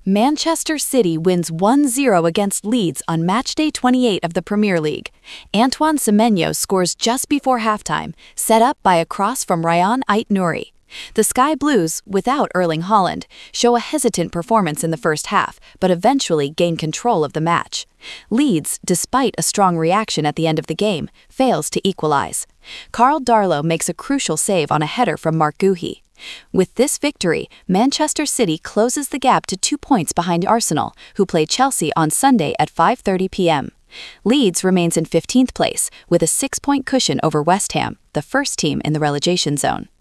Manchester City wins 1-0 against Leeds on matchday 28 of the Premier League. Antoine Semenyo scores just before halftime, set up by a cross from Ryan Ait-Nouri. The Sky Blues, without Erling Haaland, show a hesitant performance in the first half, but eventually gain control of the match. Leeds, despite a strong reaction at the end of the game, fails to equalize. Karl Darlow makes a crucial save on a header from Mark Guehi. With this victory, Manchester City closes the gap to 2 points behind Arsenal, who play Chelsea on Sunday at 5:30 p.m. Leeds remains in 15th place, with a 6-point cushion over West Ham, the first team in the relegation zone.